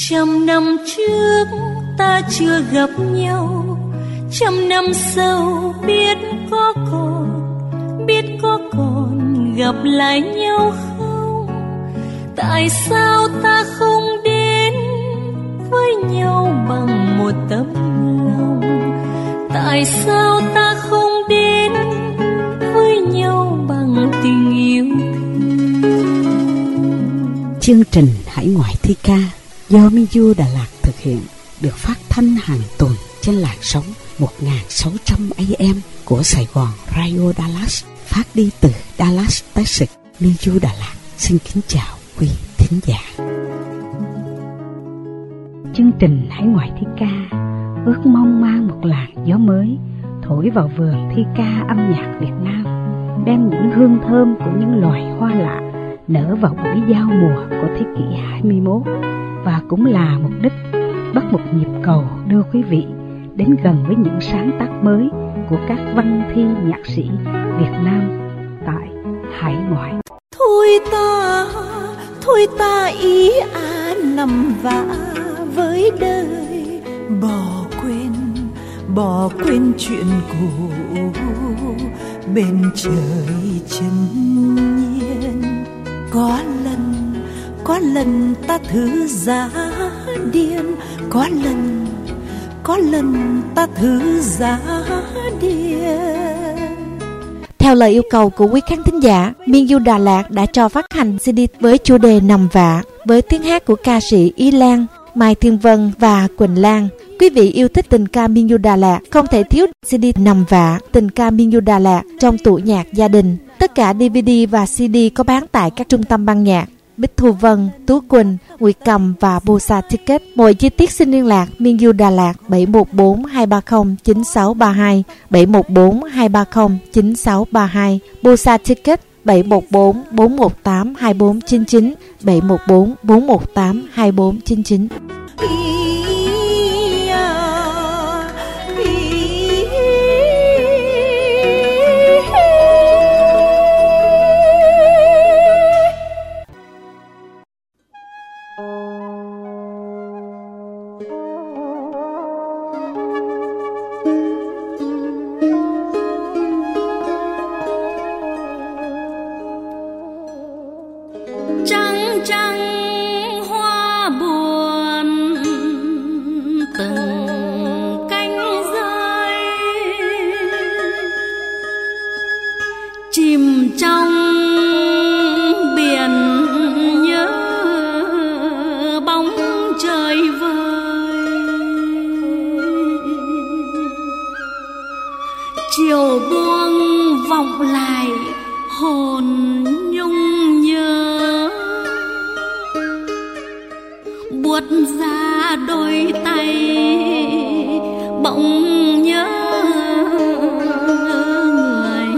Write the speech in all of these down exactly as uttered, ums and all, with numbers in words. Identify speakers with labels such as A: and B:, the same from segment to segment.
A: Trăm năm trước ta chưa gặp nhau, trăm năm sau biết có còn, biết có còn gặp lại nhau không? Tại sao ta không đến với nhau bằng một tấm lòng? Tại sao ta không đến với nhau bằng tình yêu thương?
B: Chương trình Hải Ngoại thi ca do Minju Đà Lạt thực hiện được phát thanh hàng tuần trên làn sóng một nghìn sáu trăm A M của Sài Gòn Radio Dallas, phát đi từ Dallas, Texas. Minju Đà Lạt xin kính chào quý thính giả. Chương trình Hải Ngoại thi ca ước mong mang một làn gió mới thổi vào vườn thi ca âm nhạc Việt Nam, đem những hương thơm của những loài hoa lạ nở vào buổi giao mùa của thế kỷ hai mươi mốt, và cũng là mục đích bắt một nhịp cầu đưa quý vị đến gần với những sáng tác mới của các văn thi nhạc sĩ Việt Nam tại hải ngoại.
A: Thôi ta, thôi ta ý à nằm vã với đời, bỏ quên, bỏ quên chuyện cũ bên trời chân nhiên. Có lần, có lần ta thử giá điên, có lần, có lần ta thử giá điên.
C: Theo lời yêu cầu của quý khán thính giả, Minju Đà Lạt đã cho phát hành xê đê với chủ đề Nằm Vạ với tiếng hát của ca sĩ Ý Lan, Mai Thiên Vân và Quỳnh Lan. Quý vị yêu thích tình ca Minju Đà Lạt không thể thiếu xê đê Nằm Vạ, tình ca Minju Đà Lạt trong tủ nhạc gia đình. Tất cả đê vê đê và xê đê có bán tại các trung tâm ban nhạc Bích Thu Vân, Tú Quỳnh, Nguyệt Cầm và Bosa Ticket. Mọi chi tiết xin liên lạc Minju Đà Lạt bảy một bốn hai ba không chín sáu ba hai, bảy một bốn hai ba không chín sáu ba hai, Bosa Ticket bảy một bốn bốn một tám hai bốn chín chín, bảy một bốn bốn một tám hai bốn chín chín.
A: Trăng trăng hoa buồn từng cánh rơi, chìm trong biển nhớ bóng trời vơi. Chiều buông vọng lại hồn nhung nhớ, buốt ra đôi tay bỗng nhớ người.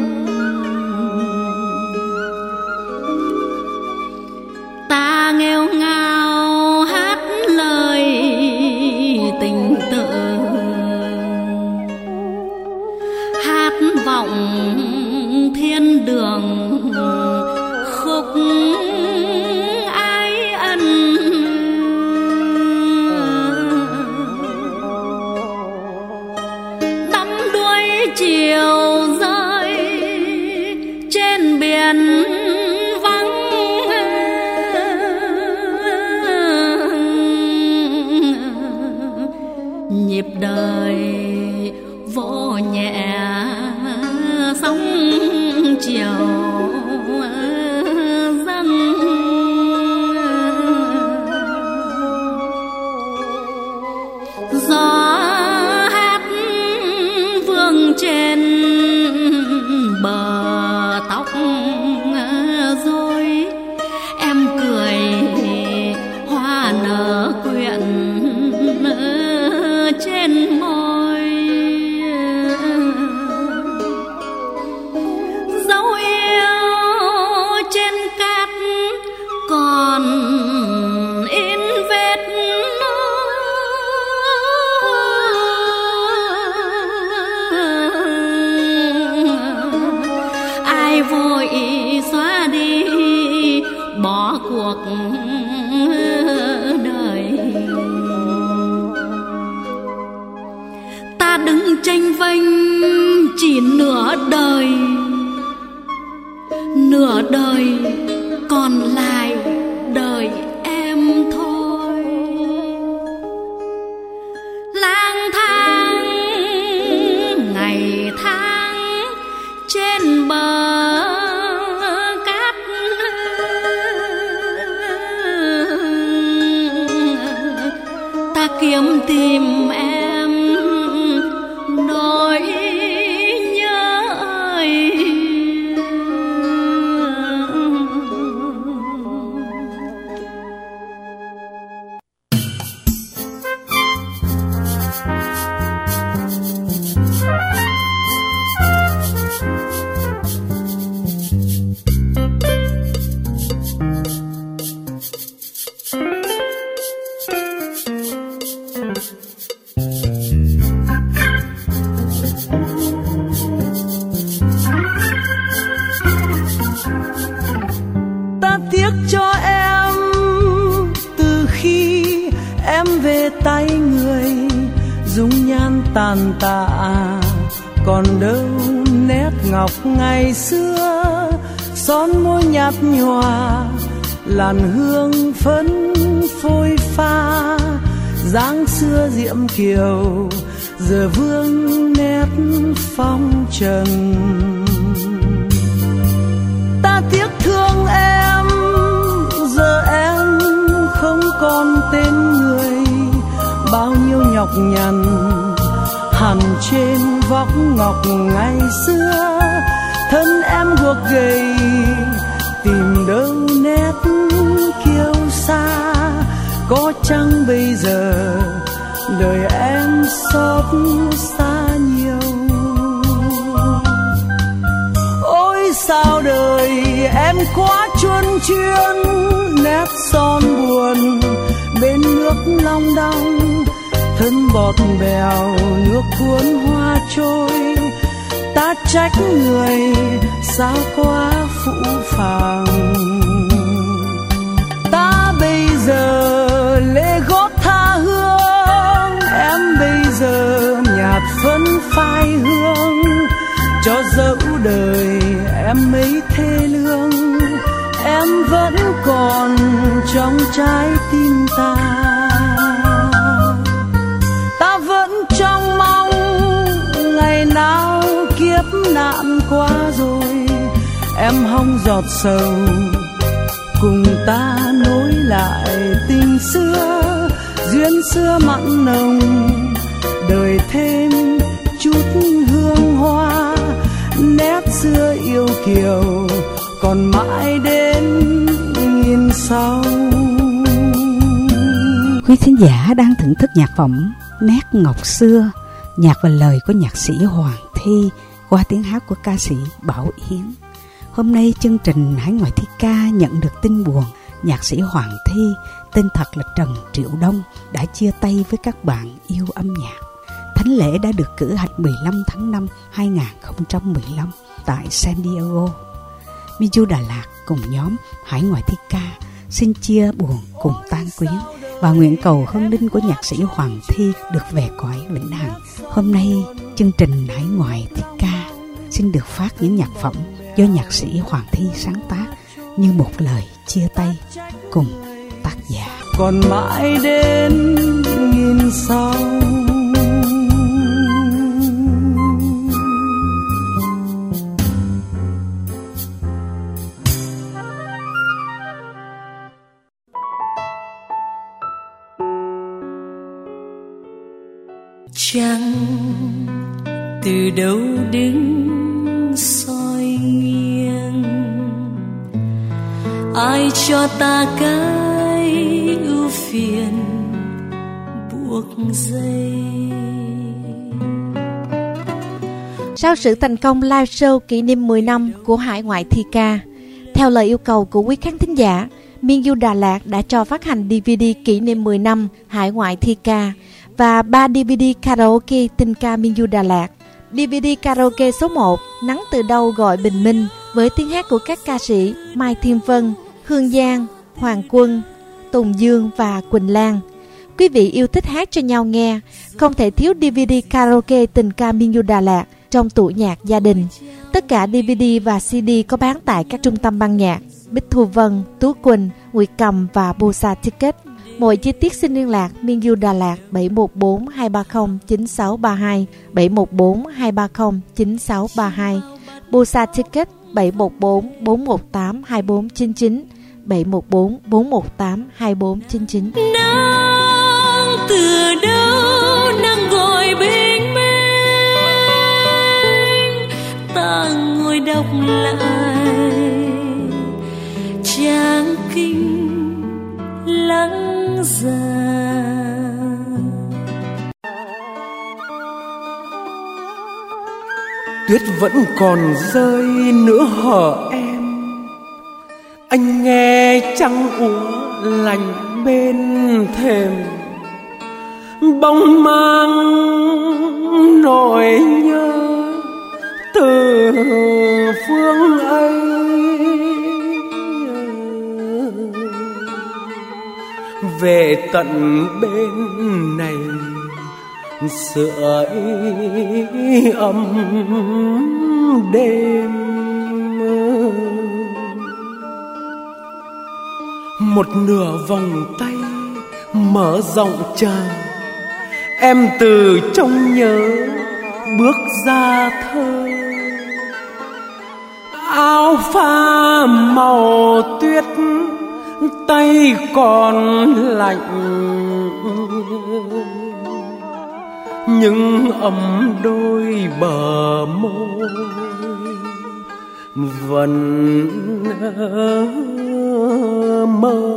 A: Ta nghêu ngao hát lời tình tự, hát vọng thiên đường khúc ái ân. Đắm đuôi chiều rơi trên biển vắng, nhịp đời vỗ nhẹ sóng chiều dâng. Gió hát vương trên bờ tóc rối, em cười hoa nở quyện trên môi. Dấu yêu trên cát còn in vết ai vội xóa đi bỏ cuộc đời.
D: ta đứng tranh vênh chỉ nửa đời, nửa đời còn lại đời em thôi. Lang thang ngày tháng trên bờ cát, ta kiếm tìm em nỗi nhớ ơi.
E: Tay người dung nhan tàn tạ, còn đâu nét ngọc ngày xưa. Son môi nhạt nhòa, làn hương phấn phôi pha, dáng xưa diễm kiều giờ vương nét phong trần. Ta tiếc thương em, giờ em không còn tên người. Bao nhiêu nhọc nhằn hằn trên vóc ngọc ngày xưa. Thân em guộc gầy tìm đâu nét kiêu sa. Có chăng bây giờ đời em xót xa nhiều. Ôi sao đời em quá chuôn chuyên, nét son buồn bên nước long đong. Thân bọt bèo nước cuốn hoa trôi, ta trách người sao quá phũ phàng. Ta bây giờ lê gót tha hương, em bây giờ nhạt phấn phai hương. Cho dẫu đời em mấy thê lương, em vẫn còn trong trái tim ta. Ta vẫn trong mong ngày nào kiếp nạn qua rồi, em hong giọt sầu cùng ta nối lại tình xưa. Duyên xưa mặn nồng đời thêm chút hương hoa, nét xưa yêu kiều còn mãi đến nghìn sau.
B: Quý thính giả đang thưởng thức nhạc phẩm Nét Ngọc Xưa, nhạc và lời của nhạc sĩ Hoàng Thi qua tiếng hát của ca sĩ Bảo Yến. Hôm nay chương trình Hải Ngoại Thi Ca nhận được tin buồn, nhạc sĩ Hoàng Thi, tên thật là Trần Triệu Đông, đã chia tay với các bạn yêu âm nhạc. Thánh lễ đã được cử hành mười lăm tháng năm hai nghìn không trăm mười lăm tại San Diego. Minju Đà Lạt cùng nhóm Hải Ngoại Thi Ca xin chia buồn cùng tang quyến và nguyện cầu hương linh của nhạc sĩ Hoàng Thi được về cõi vĩnh hằng. Hôm nay chương trình Hải Ngoại Thi Ca xin được phát những nhạc phẩm do nhạc sĩ Hoàng Thi sáng tác như một lời chia tay cùng tác giả.
E: Còn mãi đến nghìn sau.
A: Trăng từ đâu đứng soi nghiêng, ai cho ta cái ưu phiền buộc dây.
C: Sau sự thành công live show kỷ niệm mười năm của Hải Ngoại Thi Ca, theo lời yêu cầu của quý khán thính giả, Minju Đà Lạt đã cho phát hành đê vê đê kỷ niệm mười năm Hải Ngoại Thi Ca và ba đê vê đê karaoke tình ca Minju Đà Lạt. đê vê đê karaoke số một Nắng Từ Đâu Gọi Bình Minh với tiếng hát của các ca sĩ Mai Thiên Vân, Hương Giang, Hoàng Quân, Tùng Dương và Quỳnh Lan. Quý vị yêu thích hát cho nhau nghe, không thể thiếu đê vê đê karaoke tình ca miền du Đà Lạt trong tủ nhạc gia đình. Tất cả đê vê đê và xê đê có bán tại các trung tâm ban nhạc Bích Thu Vân, Tú Quỳnh, Nguyệt Cầm và Bosa Ticket. Mọi chi tiết xin liên lạc miền du Đà Lạt bảy một bốn hai ba không chín sáu ba hai, bảy một bốn hai ba không chín sáu ba hai, Bosa Ticket bảy một bốn bốn một tám hai bốn chín chín, bảy một bốn bốn một tám hai bốn chín chín.
A: Nắng từ đâu nắng gọi bình minh, ta ngồi đọc lại trang kinh lắng già.
E: Tuyết vẫn còn rơi nửa hở em, anh nghe trăng úa lạnh bên thềm, bóng mang nỗi nhớ từ phương ấy. Về tận bên này sưởi ấm đêm, một nửa vòng tay mở rộng chờ, em từ trong nhớ bước ra thơ. Áo pha màu tuyết tay còn lạnh, nhưng ấm đôi bờ môi vẫn mơ.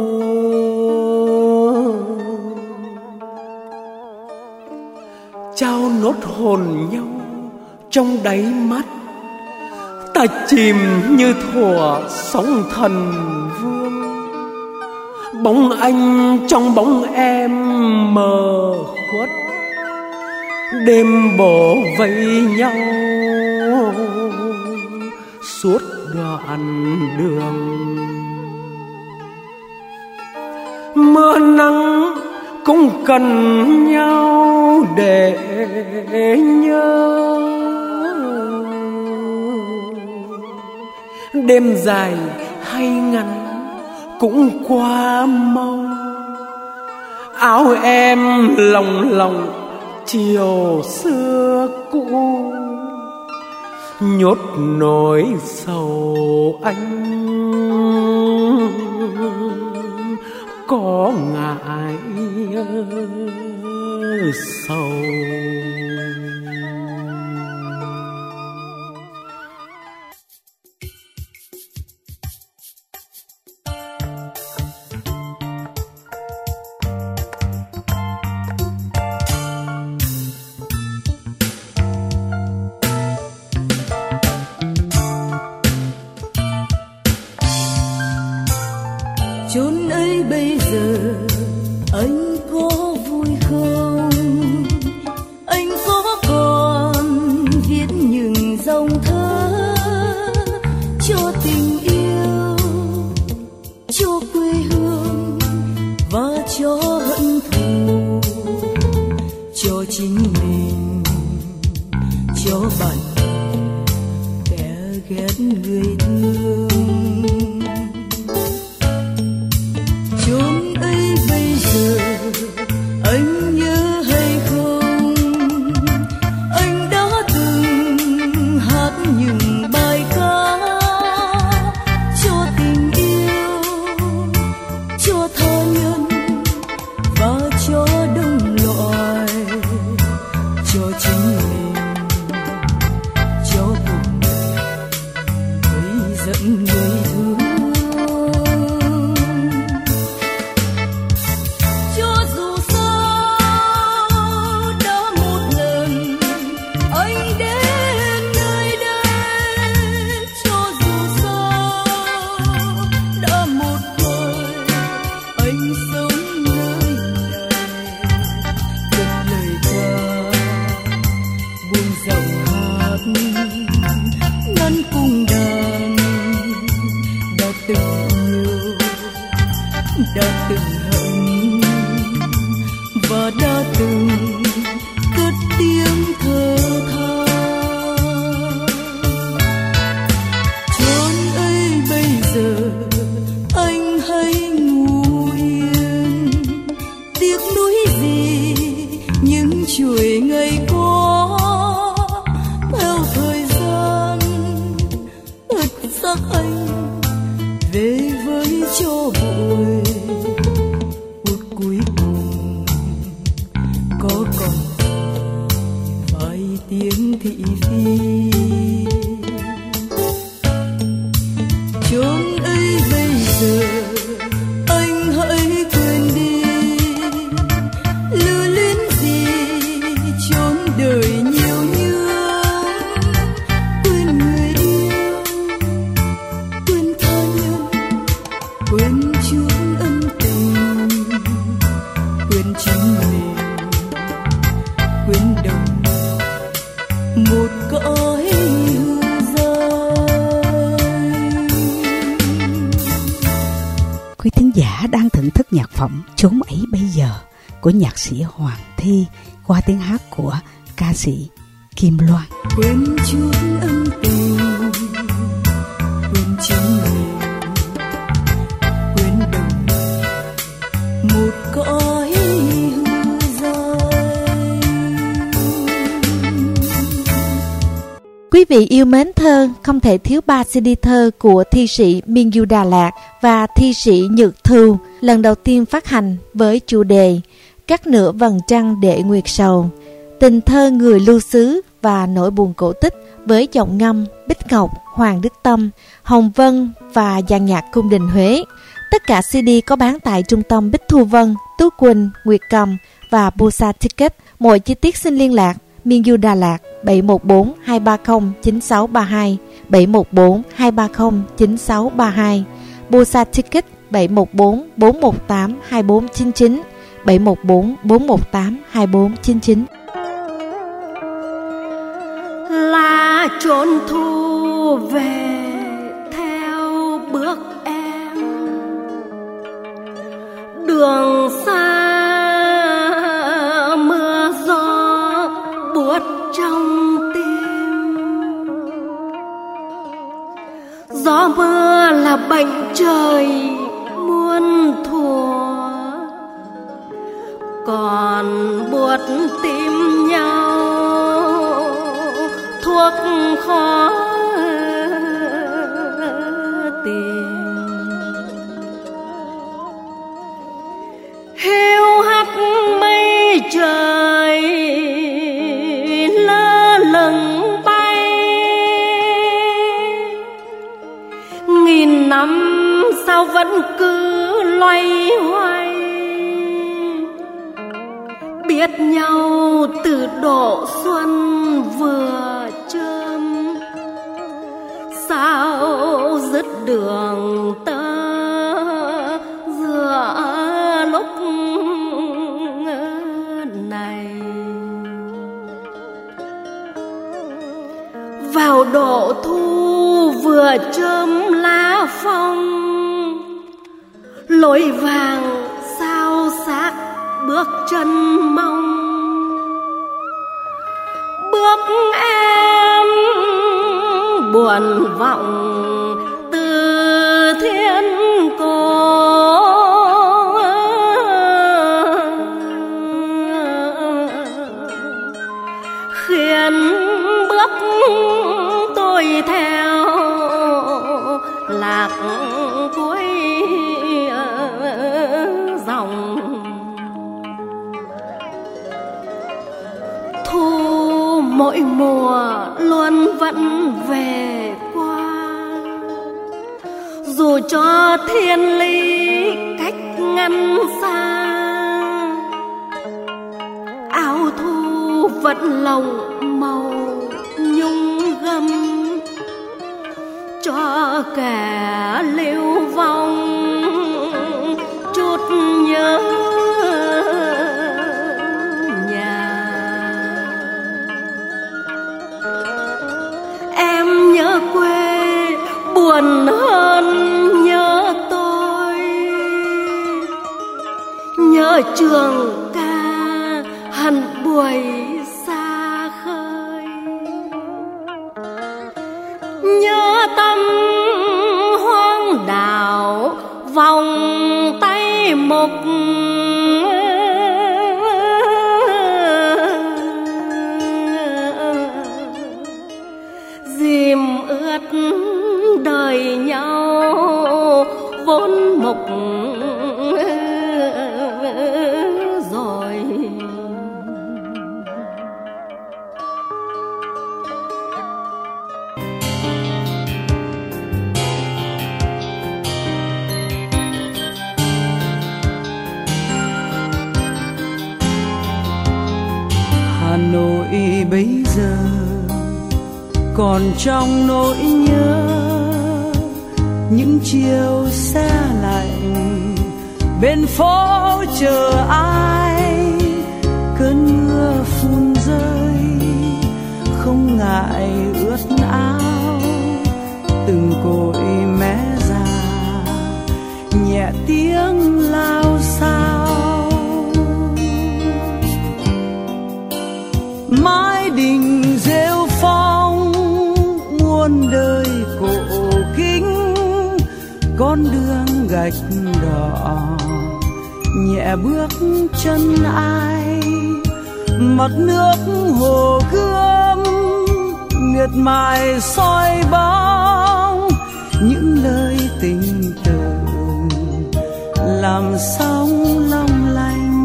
E: Trao nốt hồn nhau trong đáy mắt, ta chìm như thuở sóng thần vương. Bóng anh trong bóng em mờ khuất, đêm bổ vây nhau suốt đoạn đường. Mưa nắng cũng cần nhau để nhớ, đêm dài hay ngắn cũng qua mau. Áo em lồng lồng chiều xưa cũ, nhốt nỗi sầu anh có ngại sầu.
A: Chốn ấy bây giờ anh có vui không? Anh có còn viết những dòng thơ cho tình yêu, cho quê hương và cho hận thù, cho chính mình, cho bạn bè kẻ ghét người thương. Chốn ấy bây giờ anh nhớ hay không? Anh đã từng hát những bài ca cho tình yêu, cho tha nhân và cho đồng loại, cho chính mình, cho cuộc đời với dẫn người thương. Đã từng hận
E: và đã từng cất tiếng thơ tha. Chốn ấy bây giờ anh hãy ngủ yên, tiếc nuối gì những chuỗi ngày qua theo thời gian ướt xác anh về với cho bụi. Phút cuối cùng có còn vài tiếng thị phi. Chốn ấy bây giờ anh hãy quên đi, lưu luyến gì chốn đời nhiều nhớ. Quên người yêu, quên tha nhân, quên chốn ân tình, quên chính mình, quên đồng một cõi hư danh.
B: Quý thính giả đang thưởng thức nhạc phẩm Chốn ấy bây giờ của nhạc sĩ Hoàng Thi qua tiếng hát của ca sĩ Kim Loan.
E: Quên chốn ân tình, quên chính mình, quên đồng một cõi hư danh.
C: Quý vị yêu mến thơ, không thể thiếu ba xê đê thơ của thi sĩ Miên Du Đà Lạt và thi sĩ Nhược Thu lần đầu tiên phát hành với chủ đề Cắt nửa vầng trăng để nguyệt sầu, tình thơ người lưu xứ và nỗi buồn cổ tích với giọng ngâm Bích Ngọc, Hoàng Đức Tâm, Hồng Vân và dàn nhạc cung đình Huế. Tất cả xê đê có bán tại trung tâm Bích Thu Vân, Tú Quỳnh, Nguyệt Cầm và Busa Ticket. Mọi chi tiết xin liên lạc Miên Du Đà Lạt bảy một bốn hai ba không chín sáu ba hai, bảy một bốn hai ba không chín sáu ba hai, Busa Ticket bảy một bốn bốn một tám hai bốn chín chín, bảy một bốn bốn một tám hai bốn chín chín.
D: Là chốn thu về theo bước em, đường xa mưa gió buốt trong tim. Gió mưa là bệnh trời muôn thuở, còn buốt tim nhau thuốc khó tìm. Hiu hắt mây trời lơ lửng bay, nghìn năm sao vẫn cứ loay hoay. Biết nhau từ độ xuân vừa chớm, sao dứt đường tơ giữa lúc này. Vào độ thu vừa chớm lá phong, lối vàng sao xác bước chân mong. Bước em buồn vọng từ thiên cổ, khiến bước tôi theo lạc cuối dòng. Thu mỗi mùa luôn vẫn về qua, dù cho thiên lý cách ngăn xa. Áo thu vẫn lồng màu nhung gấm, cho kẻ lưu vong chút nhớ nhà. Em nhớ quê buồn hơn nhớ tôi, nhớ trường ca hẳn buổi xa khơi. Nhớ tâm hoang đảo vòng tay mộc, dìm ướt đời nhau vốn mộc rồi.
E: Hà Nội bây giờ còn trong nỗi nhớ, những chiều xe lạnh bên phố chờ ai. Cơn mưa phùn rơi không ngại ướt áo, từng cội mé già nhẹ tiếng lao xao. Mái đình rêu phong muôn đời cổ kính, con đường gạch đỏ nhẹ bước chân ai. Mặt nước hồ Gươm miệt mài soi bóng, những lời tình từ làm sóng long lanh.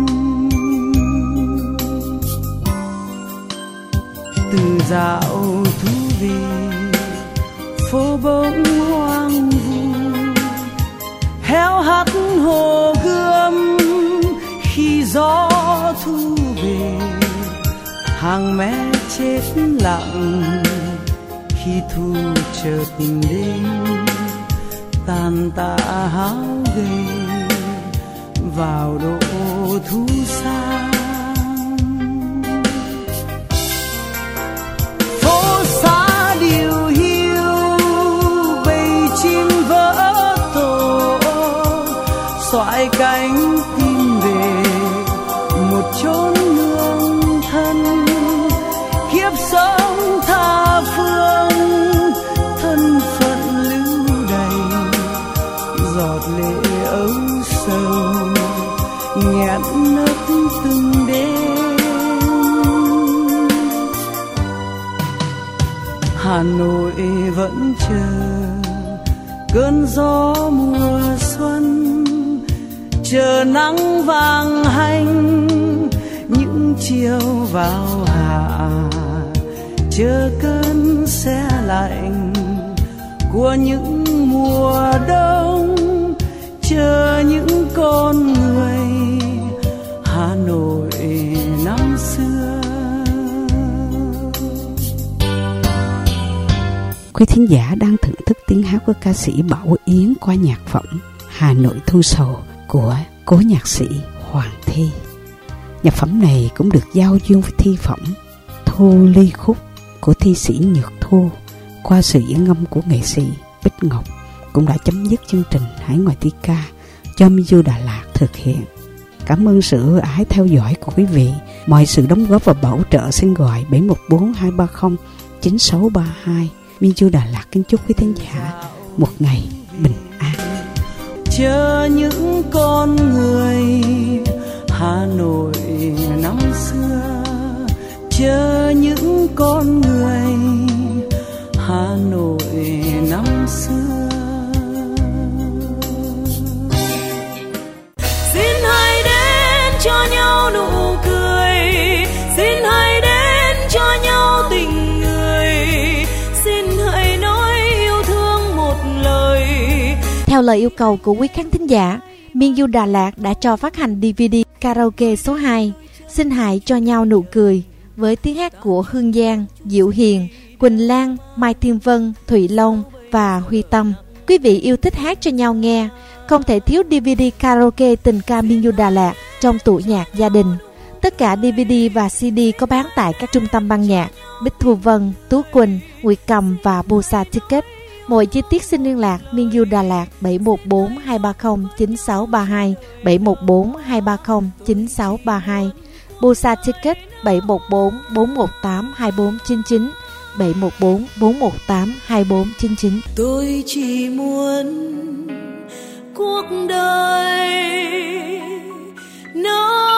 E: Từ dạo thú về phố bỗng hoang vu, héo hắt hồ Gươm khi gió thu về. Hàng mé chết lặng khi thu chợt đến, tàn tạ háo gầy vào độ thu sang. Phố xá điều hiu bầy chim vỡ tổ, xoại cánh tìm về một chốn nương thân. Kiếp sống tha phương thân phận lưu đầy, giọt lệ âu sầu nghẹn nấc từng đêm. Hà Nội vẫn chờ cơn gió mùa xuân, chờ nắng vàng hanh những chiều vào hạ, chờ cơn se lạnh của những mùa đông, chờ những con người Hà Nội năm xưa.
B: Quý thính giả đang thưởng thức tiếng hát của ca sĩ Bảo Yến qua nhạc phẩm Hà Nội Thu Sầu của cố nhạc sĩ Hoàng Thi. Nhạc phẩm này cũng được giao duyên với thi phẩm Thu Ly Khúc của thi sĩ Nhược Thu qua sự diễn ngâm của nghệ sĩ Bích Ngọc, cũng đã chấm dứt chương trình Hải Ngoại Thi Ca do Miu Đà Lạt thực hiện. Cảm ơn sự ưu ái theo dõi của quý vị. Mọi sự đóng góp và bảo trợ xin gọi bảy một bốn hai ba không chín sáu ba hai. Miu Đà Lạt kính chúc quý thính giả một ngày bình an.
E: Chờ những con người Hà Nội năm xưa, chờ những con người Hà Nội năm xưa.
A: Xin hãy đến cho nhau nụ cười, xin hãy đến cho nhau tình người, xin hãy nói yêu thương một lời.
C: Theo lời yêu cầu của quý khán thính giả, Miu Đà Lạt đã cho phát hành đê vê đê karaoke số hai Xin hãy cho nhau nụ cười với tiếng hát của Hương Giang, Diệu Hiền, Quỳnh Lan, Mai Thiên Vân, Thụy Long và Huy Tâm. Quý vị yêu thích hát cho nhau nghe, không thể thiếu đê vê đê karaoke tình ca Miu Đà Lạt trong tủ nhạc gia đình. Tất cả đê vê đê và xê đê có bán tại các trung tâm ban nhạc Bích Thu Vân, Tú Quỳnh, Nguyệt Cầm và Bosa Ticket. Mọi chi tiết xin liên lạc Miu Đà Lạt bảy một bốn hai ba không chín sáu ba hai, bảy một bốn hai ba không chín sáu ba hai. Bosa Ticket bảy một bốn bốn một tám hai bốn chín chín, bảy một bốn bốn một tám hai bốn chín chín.
D: Tôi chỉ muốn cuộc đời nó